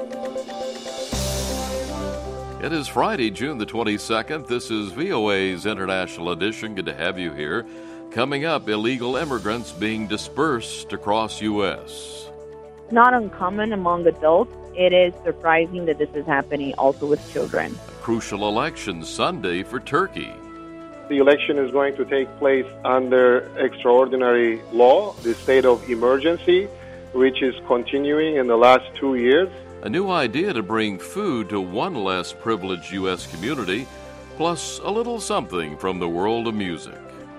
It is Friday, June the 22nd. This is VOA's International Edition. Good to have you here. Coming up, illegal immigrants being dispersed across U.S. Not uncommon among adults. It is surprising that this is happening also with children. A crucial election Sunday for Turkey. The election is going to take place under extraordinary law, the state of emergency, which is continuing in the last 2 years. A new idea to bring food to one less privileged U.S. community, plus a little something from the world of music.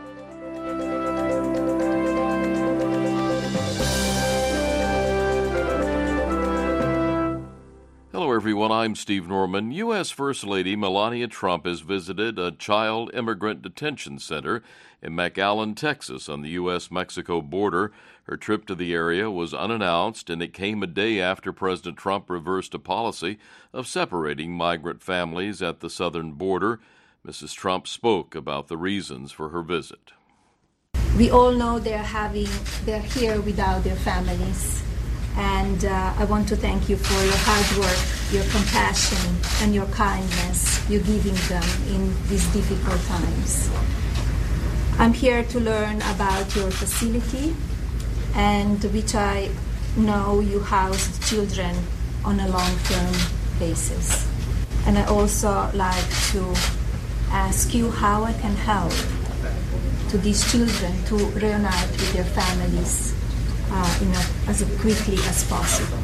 Hello, everyone. I'm Steve Norman. U.S. First Lady Melania Trump has visited a child immigrant detention center in McAllen, Texas, on the U.S.-Mexico border. Her trip to the area was unannounced, and it came a day after President Trump reversed a policy of separating migrant families at the southern border. Mrs. Trump spoke about the reasons for her visit. We all know they're here without their families. And I want to thank you for your hard work, your compassion, and your kindness you're giving them in these difficult times. I'm here to learn about your facility, and which I know you house children on a long-term basis. And I also like to ask you how I can help to these children to reunite with their families as quickly as possible.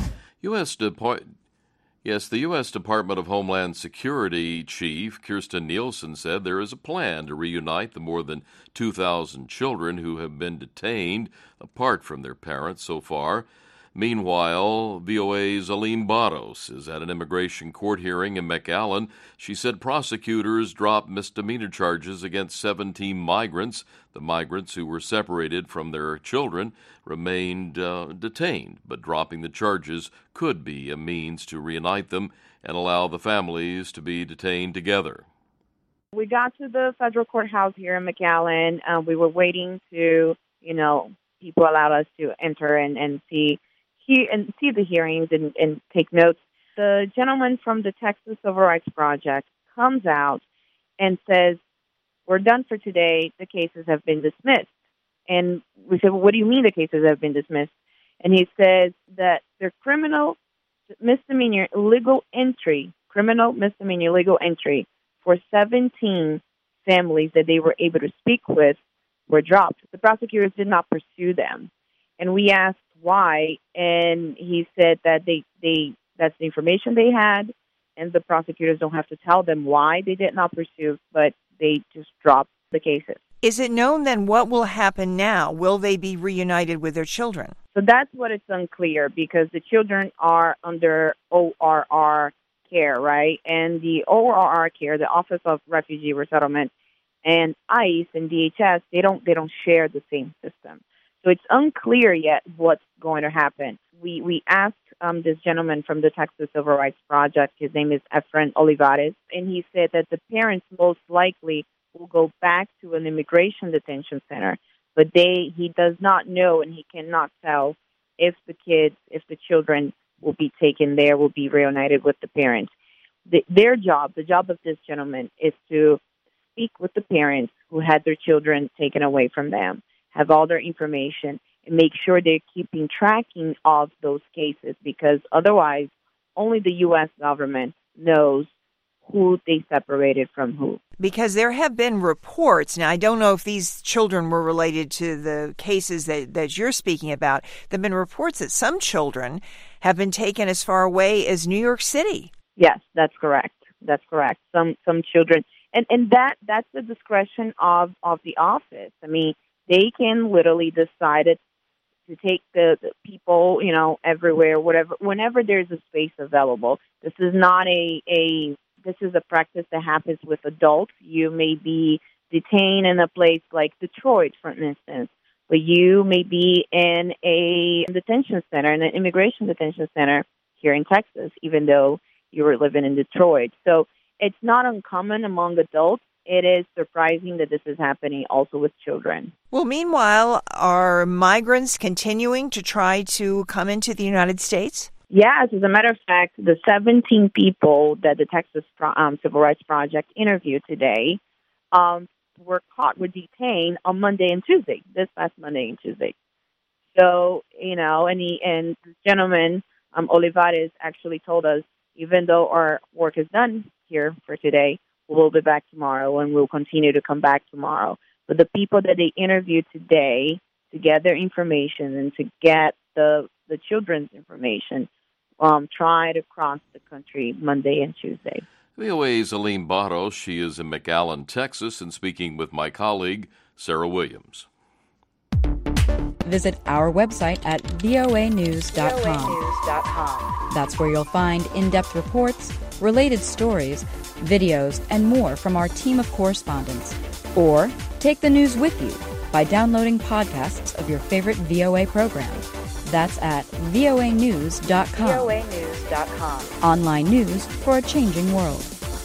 The U.S. Department of Homeland Security Chief Kirstjen Nielsen said there is a plan to reunite the more than 2,000 children who have been detained apart from their parents so far. Meanwhile, VOA's Aline Barros is at an immigration court hearing in McAllen. She said prosecutors dropped misdemeanor charges against 17 migrants. The migrants who were separated from their children remained detained, but dropping the charges could be a means to reunite them and allow the families to be detained together. We got to the federal courthouse here in McAllen. We were waiting to, people allowed us to enter and see the hearings and take notes. The gentleman from the Texas Civil Rights Project comes out and says, "We're done for today. The cases have been dismissed." And we said, "Well, what do you mean the cases have been dismissed?" And he says that their criminal misdemeanor legal entry for 17 families that they were able to speak with were dropped. The prosecutors did not pursue them. And we asked why, and he said that that's the information they had, and the prosecutors don't have to tell them why they did not pursue, but they just dropped the cases. Is it known then what will happen now? Will they be reunited with their children? So that's what it's unclear, because the children are under ORR care, right? And the ORR care, the Office of Refugee Resettlement, and ICE and DHS, they don't share the same system. So it's unclear yet what's going to happen. We asked this gentleman from the Texas Civil Rights Project, his name is Efren Olivares, and he said that the parents most likely will go back to an immigration detention center, but he does not know and he cannot tell if the children will be taken there, will be reunited with the parents. Their job, the job of this gentleman, is to speak with the parents who had their children taken away from them, have all their information, and make sure they're keeping tracking of those cases, because otherwise only the U.S. government knows who they separated from who. Because there have been reports, now I don't know if these children were related to the cases that you're speaking about, there have been reports that some children have been taken as far away as New York City. Yes, that's correct. Some children, and that's the discretion of the office. I mean, they can literally decide to take the people, everywhere, whatever, whenever there's a space available. This is not this is a practice that happens with adults. You may be detained in a place like Detroit, for instance, but you may be in a detention center, in an immigration detention center here in Texas, even though you were living in Detroit. So it's not uncommon among adults. It is surprising that this is happening also with children. Well, meanwhile, are migrants continuing to try to come into the United States? Yes, as a matter of fact, the 17 people that the Texas Civil Rights Project interviewed today were detained on Monday and Tuesday, this past Monday and Tuesday. So, and this gentleman, Olivares, actually told us, even though our work is done here for today, we'll be back tomorrow and we'll continue to come back tomorrow. But the people that they interviewed today to get their information and to get the children's information try to cross the country Monday and Tuesday. VOA's Aline Barros, she is in McAllen, Texas, and speaking with my colleague, Sarah Williams. Visit our website at voanews.com. That's where you'll find in-depth reports, related stories, videos, and more from our team of correspondents. Or take the news with you by downloading podcasts of your favorite VOA program. That's at voanews.com. Online news for a changing world.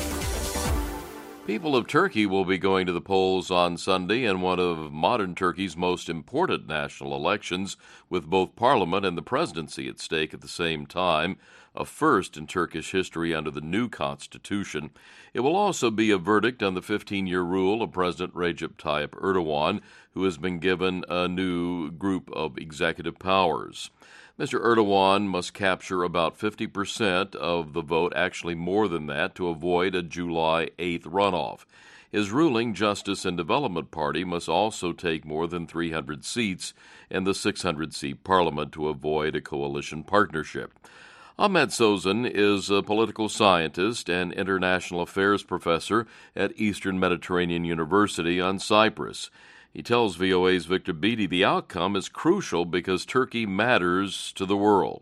People of Turkey will be going to the polls on Sunday in one of modern Turkey's most important national elections, with both parliament and the presidency at stake at the same time, a first in Turkish history under the new constitution. It will also be a verdict on the 15-year rule of President Recep Tayyip Erdogan, who has been given a new group of executive powers. Mr. Erdogan must capture about 50% of the vote, actually more than that, to avoid a July 8th runoff. His ruling Justice and Development Party must also take more than 300 seats in the 600-seat parliament to avoid a coalition partnership. Ahmet Sozan is a political scientist and international affairs professor at Eastern Mediterranean University on Cyprus. He tells VOA's Victor Beattie the outcome is crucial because Turkey matters to the world.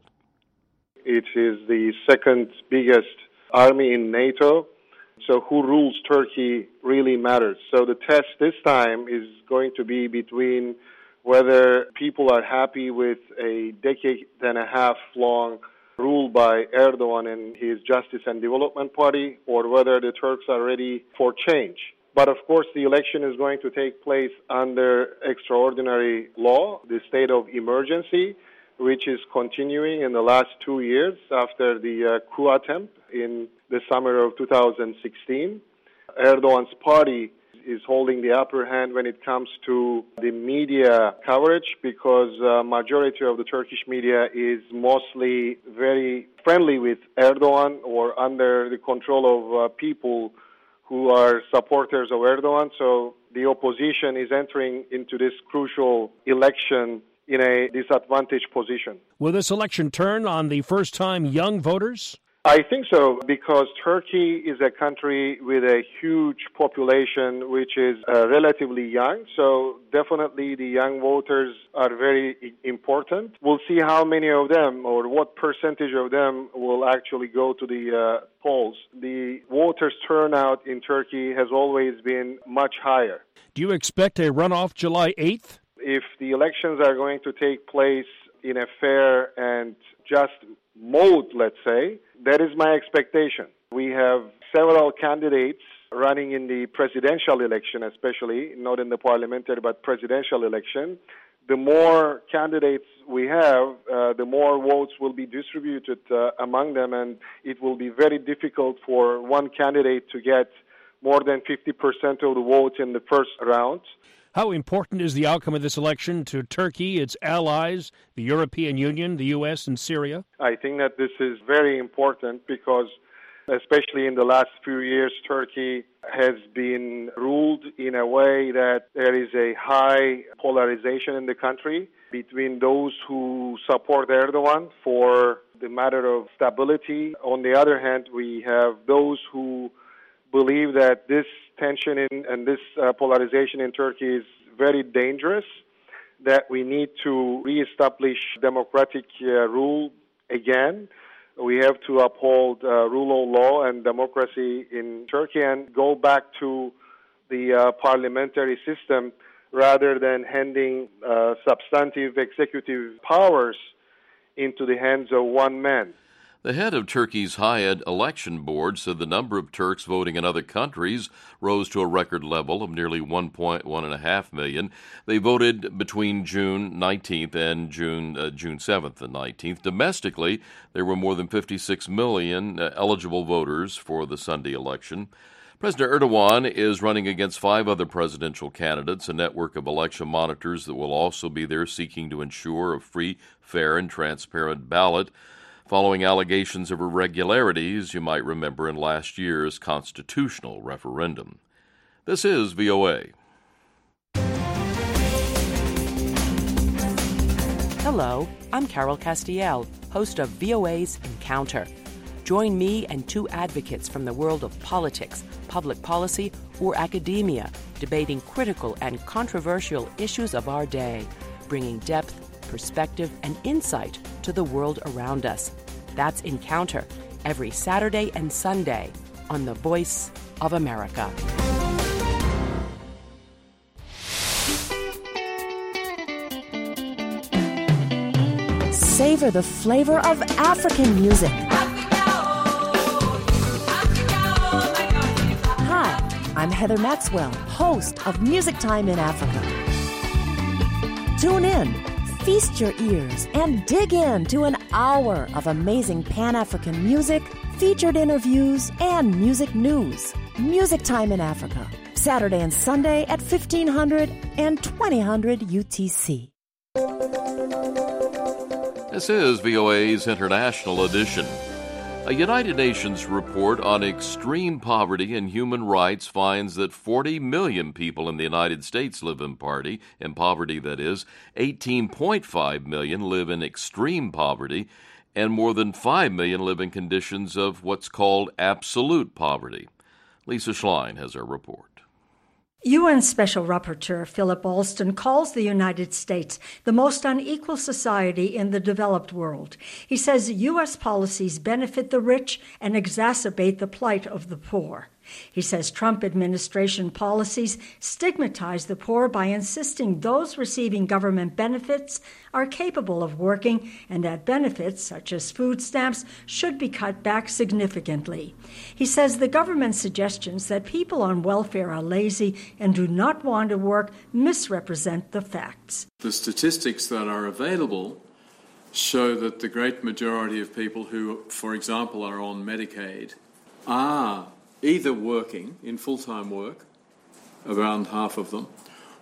It is the second biggest army in NATO, so who rules Turkey really matters. So the test this time is going to be between whether people are happy with a decade and a half long rule by Erdogan and his Justice and Development Party, or whether the Turks are ready for change. But of course, the election is going to take place under extraordinary law, the state of emergency, which is continuing in the last 2 years after the coup attempt in the summer of 2016. Erdogan's party is holding the upper hand when it comes to the media coverage because majority of the Turkish media is mostly very friendly with Erdogan or under the control of people who are supporters of Erdogan. So the opposition is entering into this crucial election in a disadvantaged position. Will this election turn on the first-time young voters? I think so, because Turkey is a country with a huge population which is relatively young, so definitely the young voters are very important. We'll see how many of them or what percentage of them will actually go to the polls. The voters' turnout in Turkey has always been much higher. Do you expect a runoff July 8th? If the elections are going to take place in a fair and just mode, let's say, that is my expectation. We have several candidates running in the presidential election, especially, not in the parliamentary, but presidential election. The more candidates we have, the more votes will be distributed among them, and it will be very difficult for one candidate to get more than 50% of the votes in the first round. How important is the outcome of this election to Turkey, its allies, the European Union, the U.S., and Syria? I think that this is very important because, especially in the last few years, Turkey has been ruled in a way that there is a high polarization in the country between those who support Erdogan for the matter of stability. On the other hand, we have those who believe that this tension and this polarization in Turkey is very dangerous, that we need to reestablish democratic rule again. We have to uphold rule of law and democracy in Turkey and go back to the parliamentary system rather than handing substantive executive powers into the hands of one man. The head of Turkey's Hayat Election Board said the number of Turks voting in other countries rose to a record level of nearly 1.5 million. They voted between June 19th and June 7th and 19th. Domestically, there were more than 56 million eligible voters for the Sunday election. President Erdogan is running against 5 other presidential candidates, a network of election monitors that will also be there seeking to ensure a free, fair, and transparent ballot, following allegations of irregularities, you might remember, in last year's constitutional referendum. This is VOA. Hello, I'm Carol Castiel, host of VOA's Encounter. Join me and 2 advocates from the world of politics, public policy, or academia, debating critical and controversial issues of our day, bringing depth, perspective, and insight to the world around us. That's Encounter, every Saturday and Sunday on The Voice of America. Savor the flavor of African music. Hi, I'm Heather Maxwell, host of Music Time in Africa. Tune in, feast your ears, and dig into an hour of amazing Pan-African music, featured interviews, and music news. Music Time in Africa, Saturday and Sunday at 1500 and 2000 UTC. This is VOA's International Edition. A United Nations report on extreme poverty and human rights finds that 40 million people in the United States live in poverty, that is. 18.5 million live in extreme poverty, and more than 5 million live in conditions of what's called absolute poverty. Lisa Schlein has our report. UN Special Rapporteur Philip Alston calls the United States the most unequal society in the developed world. He says U.S. policies benefit the rich and exacerbate the plight of the poor. He says Trump administration policies stigmatize the poor by insisting those receiving government benefits are capable of working and that benefits, such as food stamps, should be cut back significantly. He says the government's suggestions that people on welfare are lazy and do not want to work misrepresent the facts. The statistics that are available show that the great majority of people who, for example, are on Medicaid are either working in full-time work, around half of them,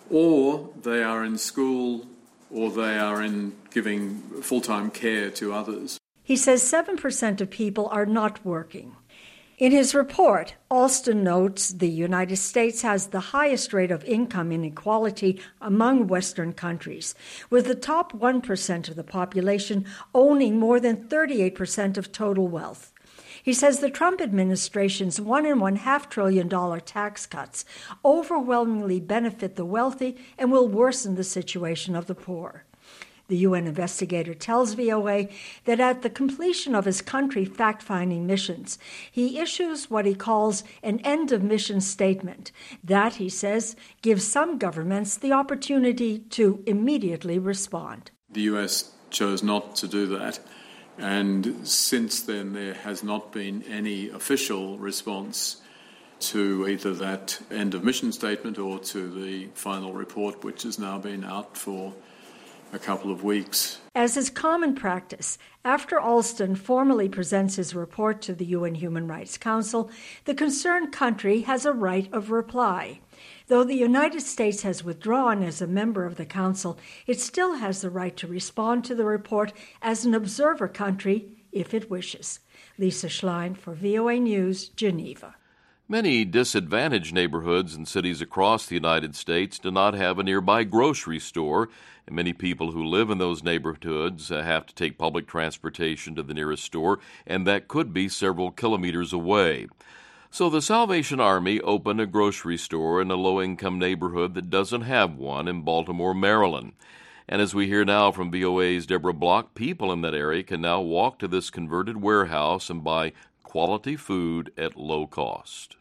or they are in school, or they are in giving full-time care to others. He says 7% of people are not working. In his report, Alston notes the United States has the highest rate of income inequality among Western countries, with the top 1% of the population owning more than 38% of total wealth. He says the Trump administration's $1.5 trillion tax cuts overwhelmingly benefit the wealthy and will worsen the situation of the poor. The UN investigator tells VOA that at the completion of his country fact-finding missions, he issues what he calls an end-of-mission statement. That, he says, gives some governments the opportunity to immediately respond. The US chose not to do that. And since then, there has not been any official response to either that end-of-mission statement or to the final report, which has now been out for a couple of weeks. As is common practice, after Alston formally presents his report to the UN Human Rights Council, the concerned country has a right of reply. Though the United States has withdrawn as a member of the Council, it still has the right to respond to the report as an observer country if it wishes. Lisa Schlein for VOA News, Geneva. Many disadvantaged neighborhoods and cities across the United States do not have a nearby grocery store, and many people who live in those neighborhoods have to take public transportation to the nearest store, and that could be several kilometers away. So the Salvation Army opened a grocery store in a low-income neighborhood that doesn't have one in Baltimore, Maryland. And as we hear now from VOA's Deborah Block, people in that area can now walk to this converted warehouse and buy quality food at low cost.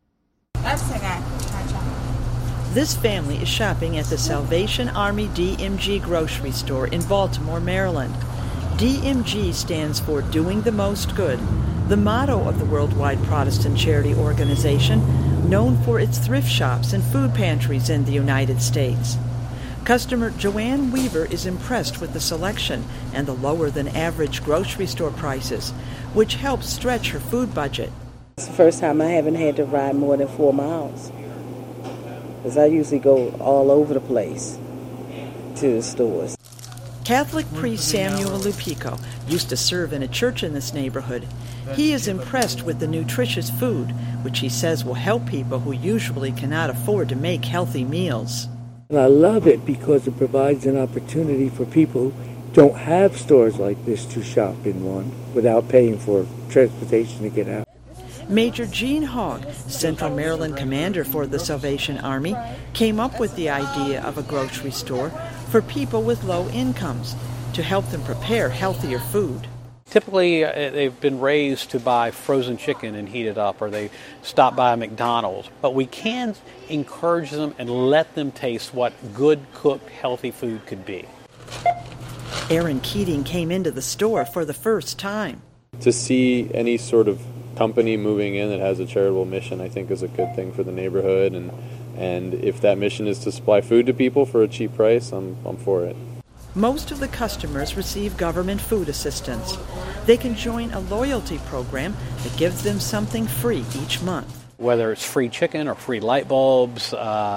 This family is shopping at the Salvation Army DMG grocery store in Baltimore, Maryland. DMG stands for Doing the Most Good, the motto of the worldwide Protestant charity organization, known for its thrift shops and food pantries in the United States. Customer Joanne Weaver is impressed with the selection and the lower-than-average grocery store prices, which helps stretch her food budget. It's the first time I haven't had to ride more than 4 miles, because I usually go all over the place to the stores. Catholic priest Samuel Lupico used to serve in a church in this neighborhood. He is impressed with the nutritious food, which he says will help people who usually cannot afford to make healthy meals. And I love it because it provides an opportunity for people who don't have stores like this to shop in one without paying for transportation to get out. Major Gene Hogg, Central Maryland commander for the Salvation Army, came up with the idea of a grocery store for people with low incomes to help them prepare healthier food. Typically, they've been raised to buy frozen chicken and heat it up, or they stop by McDonald's. But we can encourage them and let them taste what good, cooked, healthy food could be. Aaron Keating came into the store for the first time. To see any sort of company moving in that has a charitable mission, I think, is a good thing for the neighborhood. And if that mission is to supply food to people for a cheap price, I'm for it. Most of the customers receive government food assistance. They can join a loyalty program that gives them something free each month. Whether it's free chicken or free light bulbs,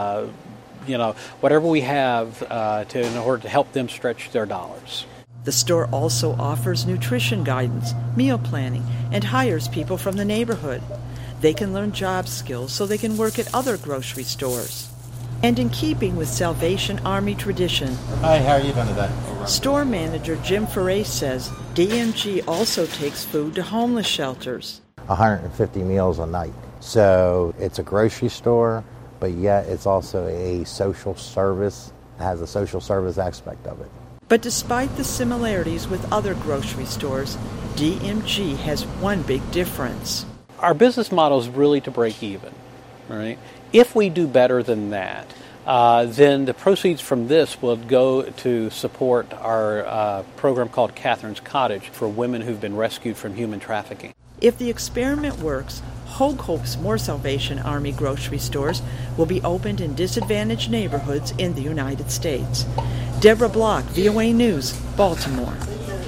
whatever we have in order to help them stretch their dollars. The store also offers nutrition guidance, meal planning, and hires people from the neighborhood. They can learn job skills so they can work at other grocery stores. And in keeping with Salvation Army tradition, hi, how are you doing today? Store manager Jim Ferray says DMG also takes food to homeless shelters. 150 meals a night. So it's a grocery store, but yet it's also a social service, has a social service aspect of it. But despite the similarities with other grocery stores, DMG has one big difference. Our business model is really to break even, right? If we do better than that, then the proceeds from this will go to support our program called Catherine's Cottage for women who've been rescued from human trafficking. If the experiment works, Hogue hopes more Salvation Army grocery stores will be opened in disadvantaged neighborhoods in the United States. Deborah Block, VOA News, Baltimore.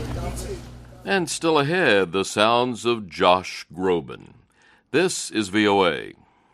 And still ahead, the sounds of Josh Groban. This is VOA.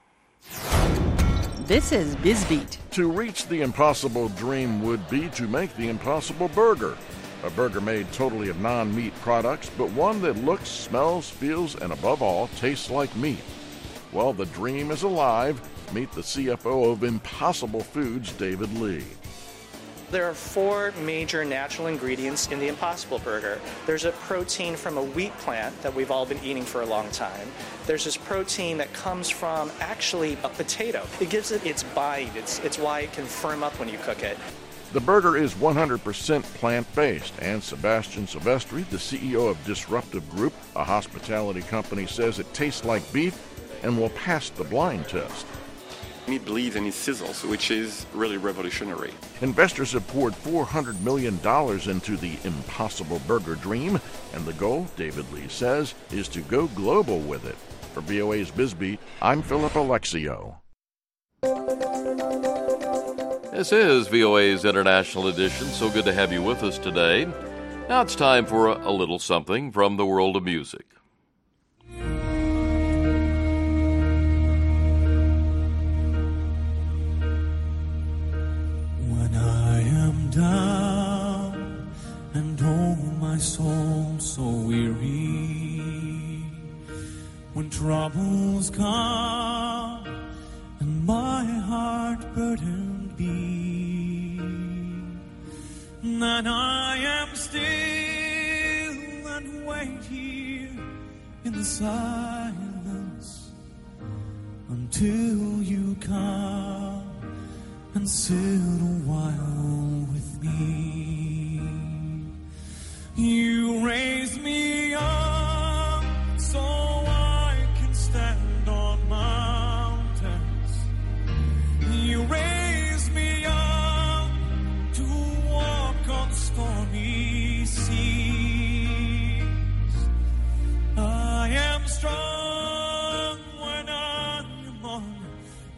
This is BizBeat. To reach the impossible dream would be to make the Impossible Burger. A burger made totally of non-meat products, but one that looks, smells, feels, and above all, tastes like meat. Well, the dream is alive. Meet the CFO of Impossible Foods, David Lee. There are 4 major natural ingredients in the Impossible Burger. There's a protein from a wheat plant that we've all been eating for a long time. There's this protein that comes from actually a potato. It gives it its bite. It's why it can firm up when you cook it. The burger is 100% plant-based, and Sebastian Silvestri, the CEO of Disruptive Group, a hospitality company, says it tastes like beef and will pass the blind test. It bleeds and it sizzles, which is really revolutionary. Investors have poured $400 million into the Impossible Burger dream, and the goal, David Lee says, is to go global with it. For VOA's BizBeat, I'm Philip Alexio. This is VOA's International Edition. So good to have you with us today. Now it's time for a little something from the world of music. When I am down and oh my soul so weary, when troubles come and my heart burdened be, then I am still and wait here in the silence until you come and sit a while with me. You raise me up so I can stand on mountains. You raise me up to walk on stormy seas.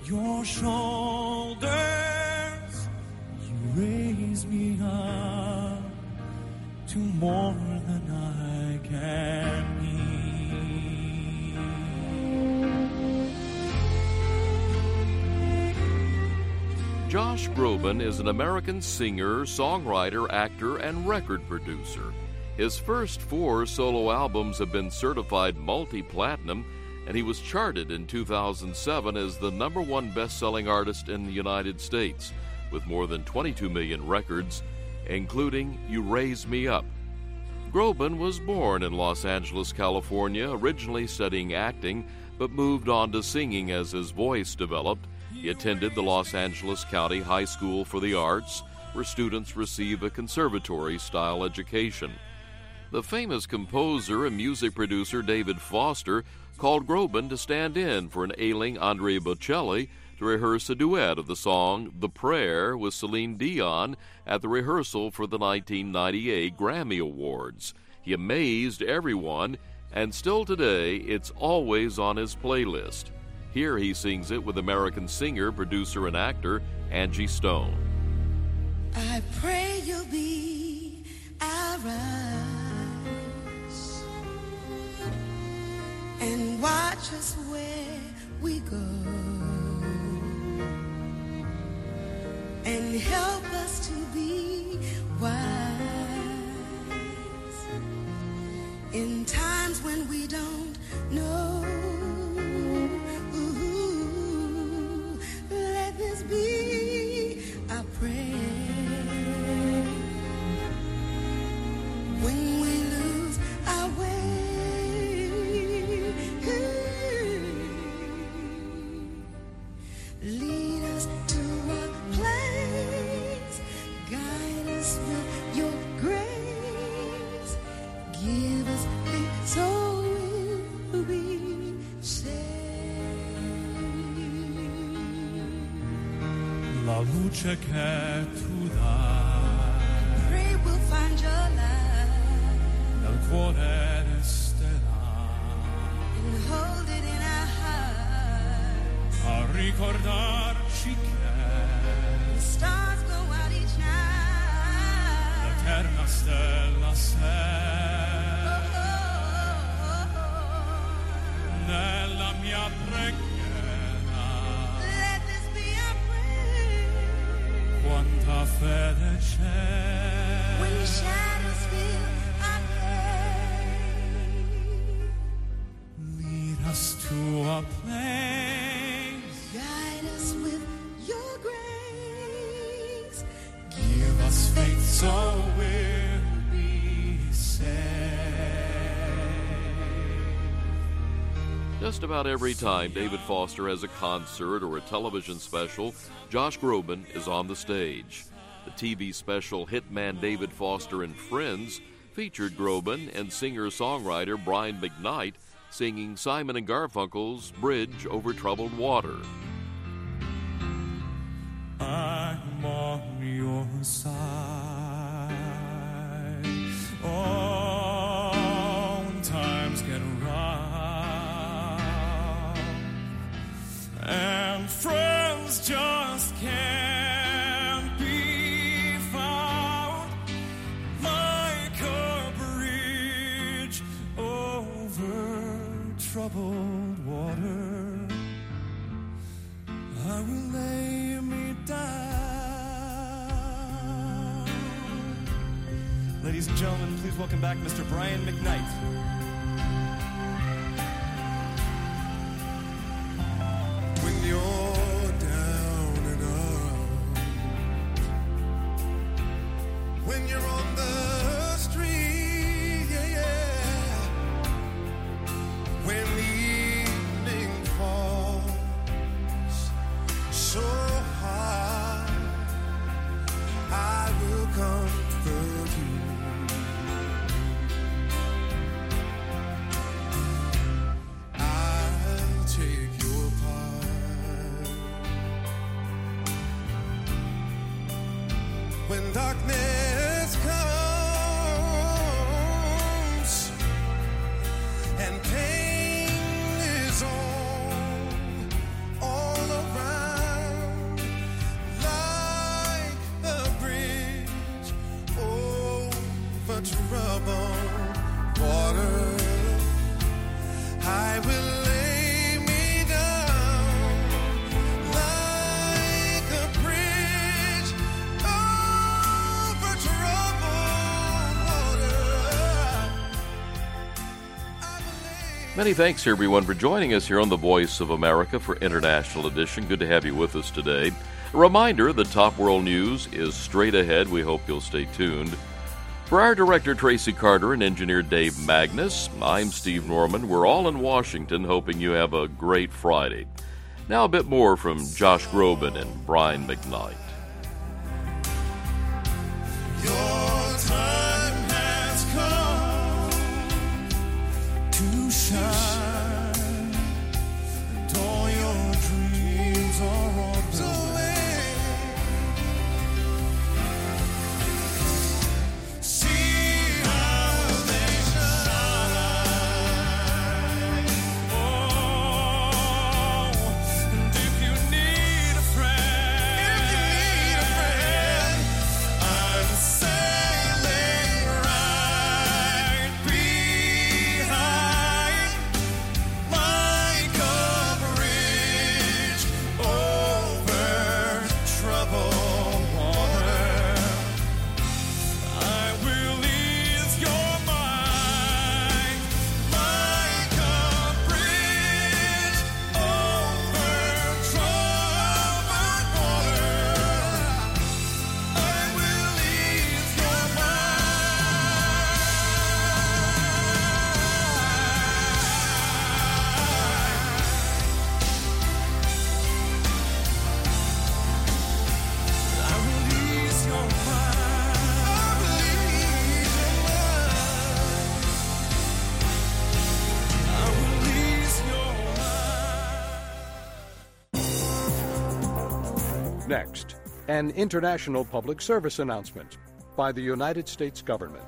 your shoulders. You raise me up to more than I can be. Josh Groban is an American singer, songwriter, actor, and record producer. His first 4 solo albums have been certified multi-platinum, and he was charted in 2007 as the #1 best-selling artist in the United States, with more than 22 million records, including You Raise Me Up. Groban was born in Los Angeles, California, originally studying acting, but moved on to singing as his voice developed. He attended the Los Angeles County High School for the Arts, where students receive a conservatory-style education. The famous composer and music producer David Foster called Groban to stand in for an ailing Andrea Bocelli to rehearse a duet of the song The Prayer with Celine Dion at the rehearsal for the 1998 Grammy Awards. He amazed everyone, and still today it's always on his playlist. Here he sings it with American singer, producer, and actor Angie Stone. I pray you'll be our eyes and watch us where we go and help us to be wise in times when we don't know. Let this be our prayer when we lose our way. Lead us to a place, guide us with your grace, give us faith so we'll be saved. La luce che tu dai, Pray we'll find your light nel cuore resterà, and hold it in our hearts. a ricordarci che The stars go out each night. l'eterna stella sei. Nella mia preghiera, Let this be our prayer quanta fede c'è. when the shadows fill our way. Lead us to a place, Guide us with your grace. give us faith so we'll be saved. Just about every time David Foster has a concert or a television special, Josh Groban is on the stage. The TV special Hitman David Foster and Friends featured Groban and singer-songwriter Brian McKnight singing Simon & Garfunkel's Bridge Over Troubled Water. I'm on your side. Oh, when times get rough and friends just can't be found, like a bridge over troubled water, I will lay me down. Ladies and gentlemen, please welcome back Mr. Brian McKnight. When you're down and out, when you're on the street, yeah, yeah, when the evening falls so hard, I will comfort you. I'll take your part. When darkness comes and pain is all around, Many thanks, everyone, for joining us here on the Voice of America for International Edition. Good to have you with us today. A reminder, the top world news is straight ahead. We hope you'll stay tuned. For our director, Tracy Carter, and engineer Dave Magnus, I'm Steve Norman. We're all in Washington, hoping you have a great Friday. Now a bit more from Josh Groban and Brian McKnight. Your time has come to shine, and all your dreams are on the way. See how they shine. Oh, and if you need a friend, I'm sailing right behind, like a bridge over troubled water. I will ease your mind, like a bridge over troubled water. I will ease your Next, an international public service announcement by the United States government.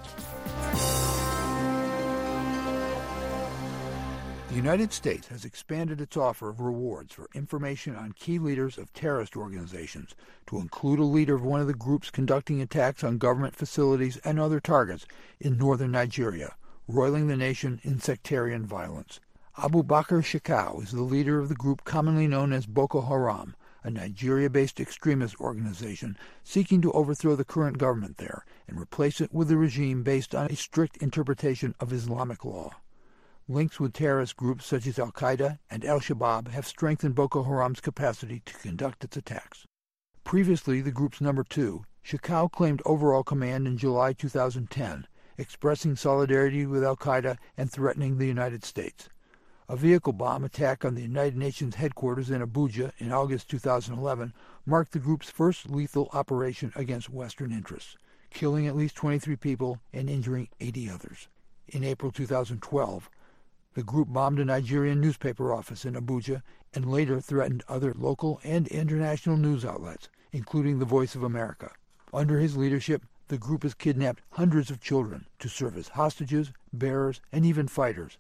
The United States has expanded its offer of rewards for information on key leaders of terrorist organizations to include a leader of one of the groups conducting attacks on government facilities and other targets in northern Nigeria, roiling the nation in sectarian violence. Abu Bakr Shekau is the leader of the group commonly known as Boko Haram, a Nigeria-based extremist organization seeking to overthrow the current government there and replace it with a regime based on a strict interpretation of Islamic law. Links with terrorist groups such as Al-Qaeda and Al-Shabaab have strengthened Boko Haram's capacity to conduct its attacks. Previously, the group's number 2, Shekau claimed overall command in July 2010, expressing solidarity with Al-Qaeda and threatening the United States. A vehicle bomb attack on the United Nations headquarters in Abuja in August 2011 marked the group's first lethal operation against Western interests, killing at least 23 people and injuring 80 others. In April 2012, the group bombed a Nigerian newspaper office in Abuja and later threatened other local and international news outlets, including the Voice of America. Under his leadership, the group has kidnapped hundreds of children to serve as hostages, bearers, and even fighters.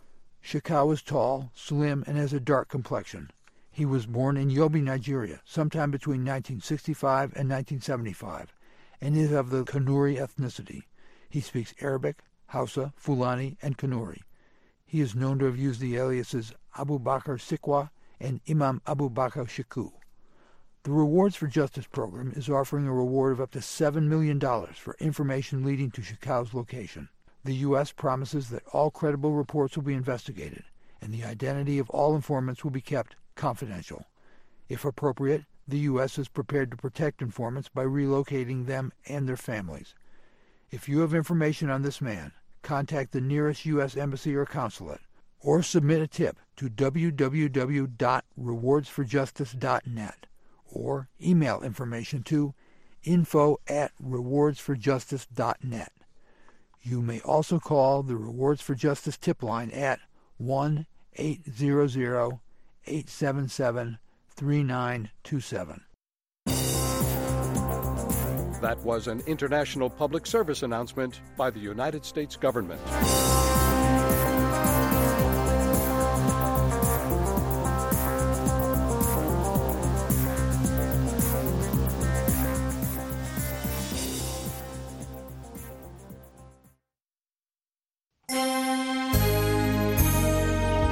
Shekau is tall, slim, and has a dark complexion. He was born in Yobe, Nigeria, sometime between 1965 and 1975, and is of the Kanuri ethnicity. He speaks Arabic, Hausa, Fulani, and Kanuri. He is known to have used the aliases Abu Bakr Sikwa and Imam Abu Bakr Shekau. The Rewards for Justice program is offering a reward of up to $7 million for information leading to Shekau's location. The U.S. promises that all credible reports will be investigated, and the identity of all informants will be kept confidential. If appropriate, the U.S. is prepared to protect informants by relocating them and their families. If you have information on this man, contact the nearest U.S. embassy or consulate, or submit a tip to www.rewardsforjustice.net, or email information to info@rewardsforjustice.net. You may also call the Rewards for Justice tip line at 1-800-877-3927. That was an international public service announcement by the United States government.